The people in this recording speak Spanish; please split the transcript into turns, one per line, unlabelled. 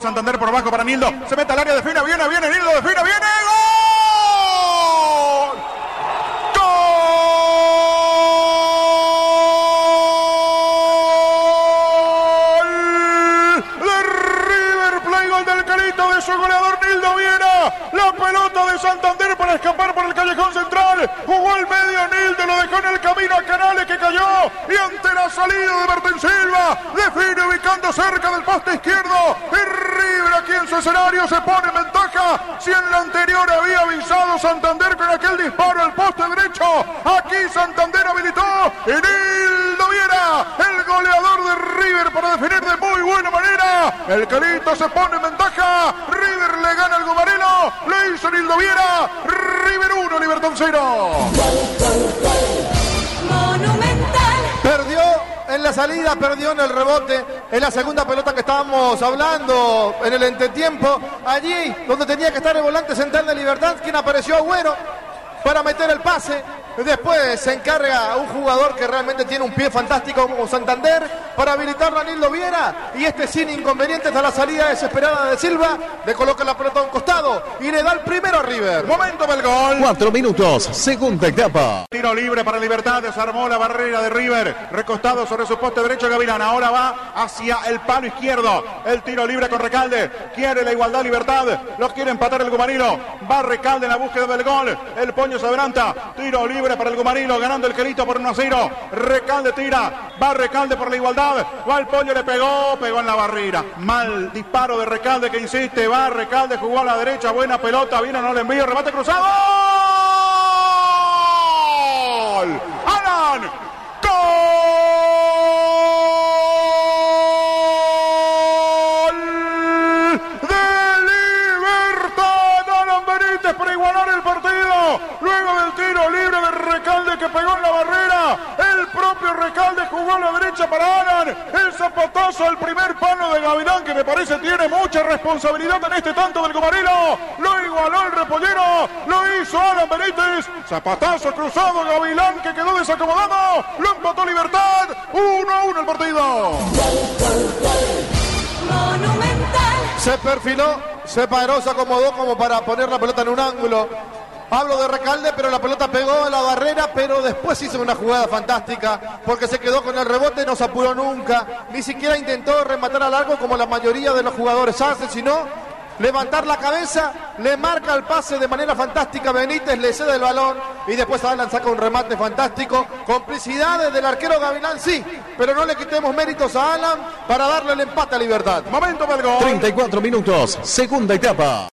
Santander por abajo para Nildo. Se mete al área, define, viene Nildo, define, viene. De su goleador Nildo Viera, la pelota de Santander para escapar por el callejón central, jugó al medio Nildo, lo dejó en el camino a Canales que cayó y ante la salida de Martín Silva define ubicando cerca del poste izquierdo y River aquí en su escenario se pone en ventaja. Si en la anterior había avisado Santander con aquel disparo al poste derecho, aquí Santander habilitó y Nildo Viera, el goleador de River, para definir de muy buena manera. El Calito se pone en ventaja, River le gana al Gumarelo, le hizo Nildo Viera, River 1, Libertad 0.
Monumental.
Perdió en la salida, perdió en el rebote, en la segunda pelota que estábamos hablando, en el entretiempo, allí donde tenía que estar el volante central de Libertad, quien apareció Agüero para meter el pase. Después se encarga un jugador que realmente tiene un pie fantástico como Santander para habilitarlo a Nildo Viera, y sin inconvenientes a la salida desesperada de Silva, le coloca la pelota a un costado y le da el primero a River.
Momento del gol.
4 minutos, segunda etapa.
Tiro libre para Libertad, desarmó la barrera de River, recostado sobre su poste derecho Gavilán, ahora va hacia el palo izquierdo, el tiro libre con Recalde, quiere la igualdad Libertad, lo quiere empatar el Gumarilo, va Recalde en la búsqueda del gol, el Poño se adelanta, tiro libre para el Gumarilo, ganando el Quelito por 1-0, Recalde tira, va Recalde por la igualdad, va el Poño, le pegó en la barrera, mal disparo de Recalde que insiste, va Recalde, jugó a la derecha, buena pelota, viene, no le envío, remate cruzado, ¡gol! ¡Alan! ¡Gol! ¡De Libertad! Alan Benítez para igualar el partido, luego del tiro libre de Recalde que pegó en la barrera, el propio Recalde jugó a la derecha para Alan, el zapatazo al primer palo de Gavilán, que me parece tiene mucha responsabilidad en este tanto del Gumarelo, lo igualó el repollero, lo hizo Alan Benítez, zapatazo cruzado Gavilán que quedó desacomodado, lo empató Libertad, 1-1 el partido.
Monumental.
Se perfiló, se paró, se acomodó como para poner la pelota en un ángulo. Hablo de Recalde, pero la pelota pegó a la barrera, pero después hizo una jugada fantástica, porque se quedó con el rebote, no se apuró nunca, ni siquiera intentó rematar a largo como la mayoría de los jugadores hacen, sino levantar la cabeza, le marca el pase de manera fantástica Benítez, le cede el balón y después Alan saca un remate fantástico. Complicidades del arquero Gavilán, sí, pero no le quitemos méritos a Alan para darle el empate a Libertad.
Momento del gol.
34 minutos, segunda etapa.